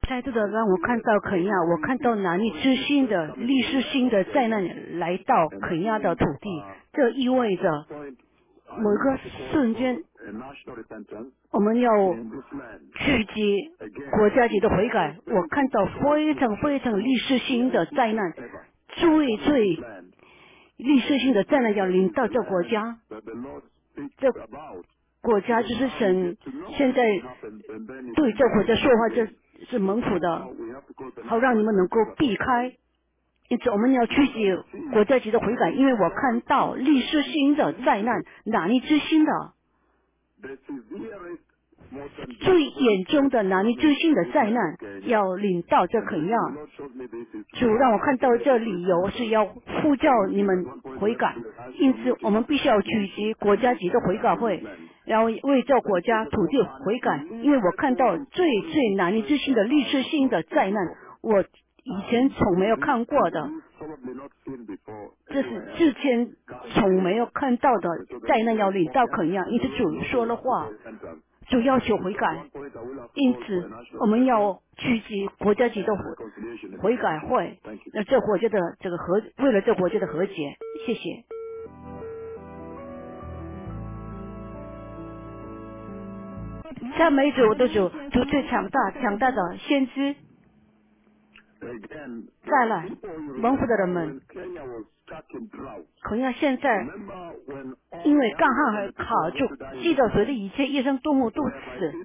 再度的让我看到肯亚，我看到难以置信的历史性的灾难来到肯亚的土地，这意味着某个瞬间，我们要聚集国家级的悔改。我看到非常非常历史性的灾难，最历史性的灾难要临到这国家，这国家就是神现在对这国家说话，这是蒙福的，好让你们能够避开。因此我们要聚集国家级的悔改，因为我看到历史性的灾难难以置信的最严重的难以置信的灾难要临到这肯亚。主让我看到这理由是要呼叫你们悔改，因此我们必须要聚集国家级的悔改会，然后为这国家土地悔改，因为我看到最难以置信的历史性的灾难，我以前从没有看过的，这是之前从没有看到的灾难要临到肯亚，因此主说了话，主要求悔改，因此我们要聚集国家级的悔改会，那这国家的这个为了这国家的和解，谢谢。赞美主的主最强大的先知。再来，蒙福的人们，肯亚现在因为干旱而卡住，记得随着一切野生动物都死，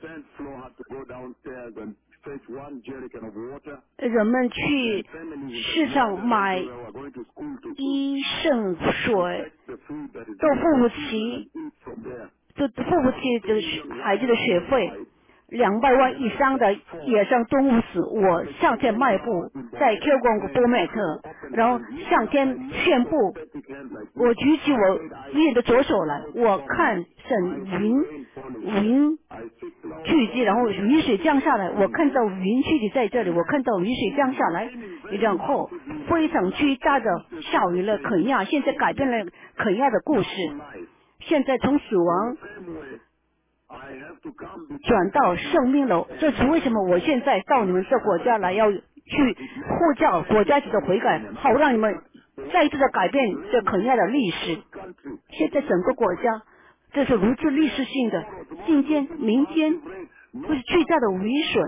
人们去市场买医生水，都付不起这个孩子的学费。200万以上的野生动物死，我向前迈步，在 Q 公波美特，然后向天宣布，我举起我愿的左手来，我看神云聚集，然后雨水降下来，我看到云聚集在这里，我看到雨水降下来，然后非常巨大的下雨了。肯亚现在改变了肯亚的故事，现在从死亡转到生命了，这是为什么我现在到你们这国家来，要去呼叫国家级的悔改，好让你们再一次的改变这肯亚的历史。现在整个国家，这是如此历史性的，今天明天会是巨大的雨水，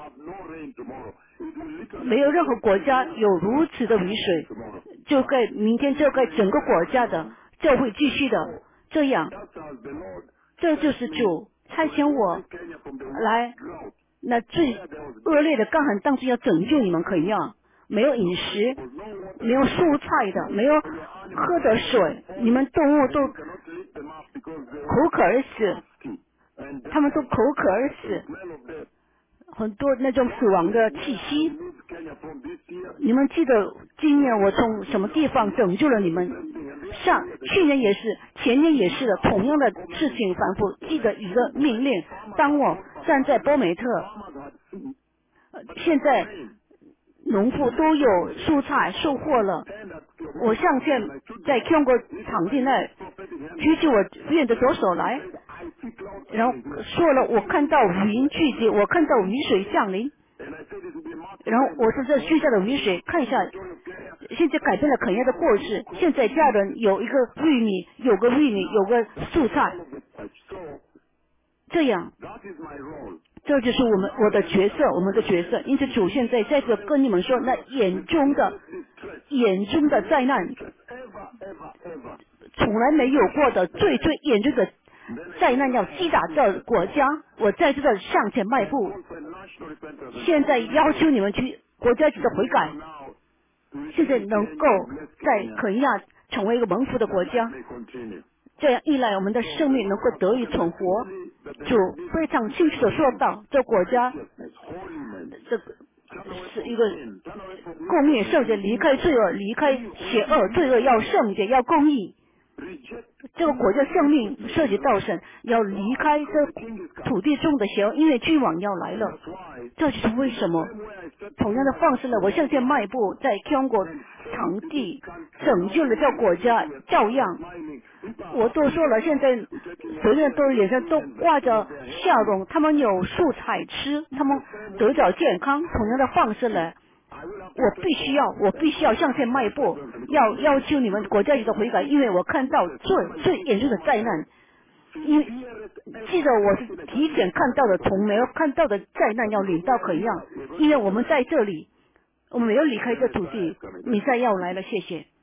没有任何国家有如此的雨水，就该明天就该整个国家的就会继续的这样，这就是主差遣我来，那最恶劣的干旱当中要拯救你们肯亚，没有饮食，没有蔬菜的，没有喝的水，你们动物都口渴而死，他们都口渴而死，很多那种死亡的气息。你们记得今年我从什么地方拯救了你们？去年也是，前年也是的，同样的事情反复。记得一个命令，当我站在波美特，现在农夫都有蔬菜收获了，我向前在 Q 国场地内举起我愿的左手来，然后说了，我看到云聚集，我看到雨水降临，然后我是这巨大的雨水，看一下，现在改变了肯亚的过事。现在家人有一个玉米，有个蔬菜，这样，这就是我的角色，我们的角色。因此主现在在这跟你们说，那眼中的灾难，从来没有过的最严重的灾难要击打这国家，我在这个向前迈步。现在要求你们去国家级的悔改，现在能够在肯亚成为一个蒙福的国家，这样一来我们的生命能够得以存活。主非常清楚的说到，这国家这个是一个公义圣洁，离开罪恶，离开邪恶，罪恶要圣洁，要公义。这个国家生命涉及到神，要离开这土地中的邪恶，因为君王要来了。这就是为什么同样的方式呢，我向前迈步，在中国场地拯救了这个国家，照样我都说了，现在所有人都脸上都挂着笑容，他们有素菜吃，他们得着健康。同样的方式呢，我必须要向前迈步，要求你们国家有所悔改，因为我看到最严重的灾难。因为记得我是提前看到的，从没有看到的灾难要临到可一样。因为我们在这里，我们没有离开这土地，弥赛亚要来了，谢谢。